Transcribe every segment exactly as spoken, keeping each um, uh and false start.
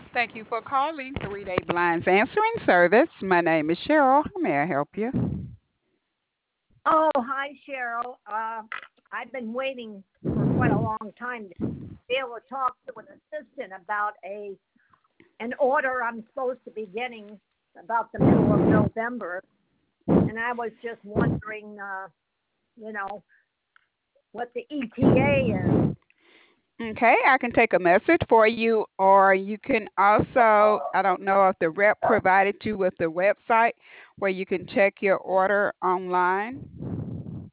Thank you for calling Three Day Blinds Answering Service. My name is Cheryl. How may I help you? Oh, hi, Cheryl. Uh, I've been waiting for quite a long time to be able to talk to an assistant about a an order I'm supposed to be getting about the middle of November, and I was just wondering, uh, you know, what the E T A is. Okay, I can take a message for you, or you can also, I don't know if the rep provided you with the website where you can check your order online.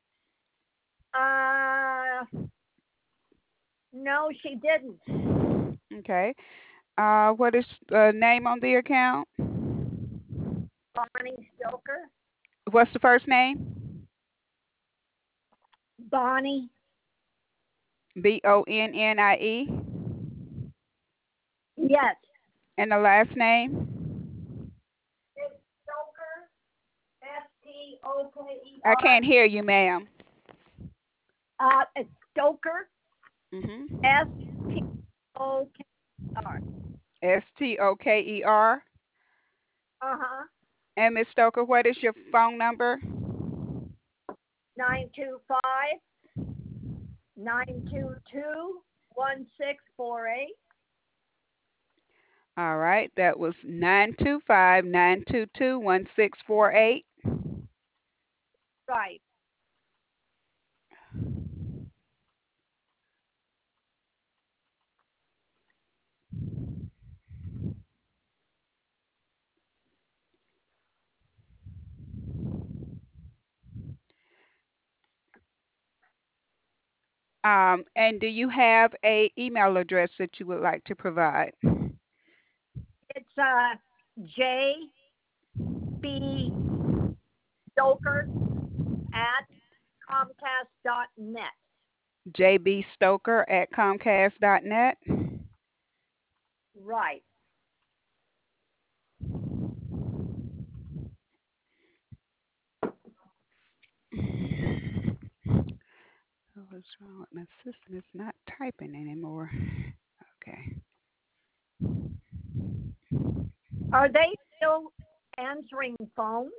Uh, no, she didn't. Okay, uh, what is the name on the account? Bonnie Stoker. What's the first name? Bonnie. B O N N I E. Yes. And the last name? It's Stoker. S T O K E I R. can't hear you, ma'am. Uh, it's Stoker. Mm-hmm. S T O K R. S T O K E R. Uh huh. And Miss Stoker, what is your phone number? Nine two five nine two two one six four eight. All right, that was nine two five, nine two two, one six four eight. Right. Um, and do you have a email address that you would like to provide? It's uh J B Stoker at Comcast dot net. J B Stoker at Comcast dot net. Right. What's wrong with my system? It's not typing anymore. Okay. Are they still answering phones?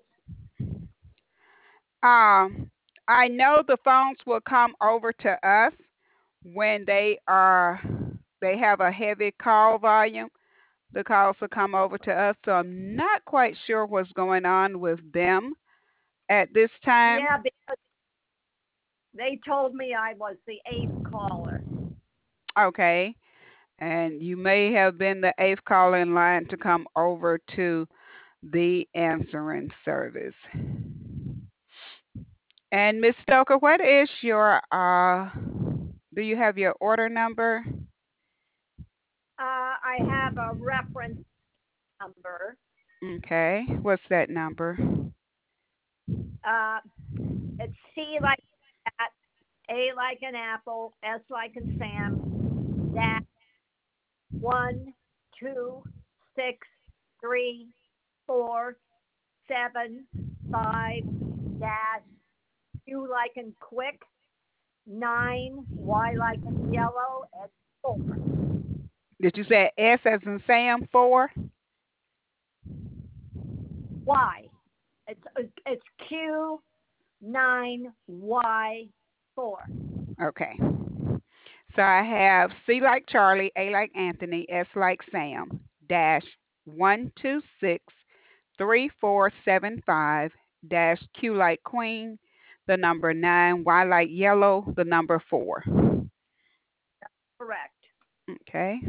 Um, I know the phones will come over to us when they are they have a heavy call volume. The calls will come over to us, so I'm not quite sure what's going on with them at this time. Yeah, because they told me I was the eighth caller. Okay, and you may have been the eighth caller in line to come over to the answering service. And Miss Stoker, what is your uh? Do you have your order number? Uh, I have a reference number. Okay, what's that number? Uh, it's C like cat, A like an apple, S like in Sam, dash one, two, six, three, four, seven, five, dash, Q like in quick, nine, Y like in yellow, and four. Did you say S as in Sam four? Y. It's it's Q nine Y four. Okay. So I have C like Charlie, A like Anthony, S like Sam, dash one two six three four seven five, dash Q like Queen, the number nine, Y like Yellow, the number four. Correct. Okay.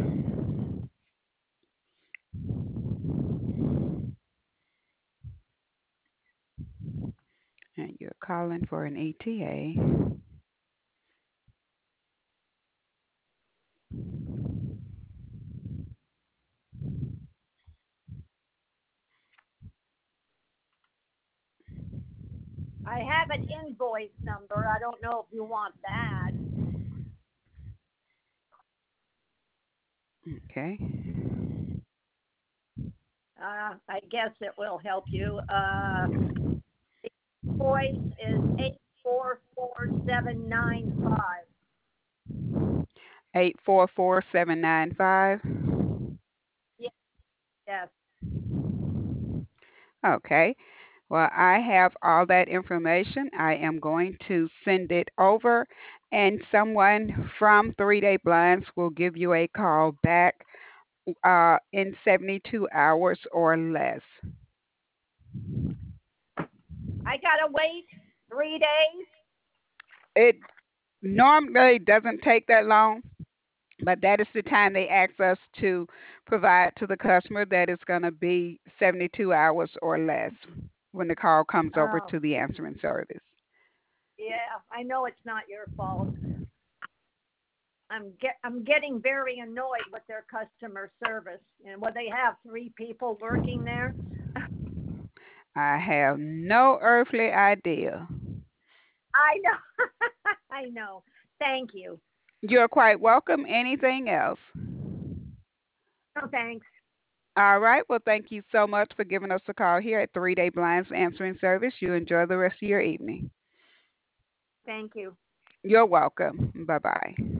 And you're calling for an E T A. I have an invoice number. I don't know if you want that. Okay. Uh, I guess it will help you. Uh, the invoice is eight four four seven nine five. Eight four four seven nine five. Yeah, Yes. Okay. Well, I have all that information. I am going to send it over, and someone from Three Day Blinds will give you a call back uh, in seventy-two hours or less. I gotta wait three days. It normally doesn't take that long, but that is the time they ask us to provide to the customer that it's going to be seventy-two hours or less when the call comes over Oh, to the answering service. yeah. I know it's not your fault. I'm get I'm getting very annoyed with their customer service. And when they have three people working there, I have no earthly idea. I know. I know. Thank you. You're quite welcome. Anything else? No thanks. All right. Well, thank you so much for giving us a call here at Three Day Blinds Answering Service. You enjoy the rest of your evening. Thank you. You're welcome. Bye bye.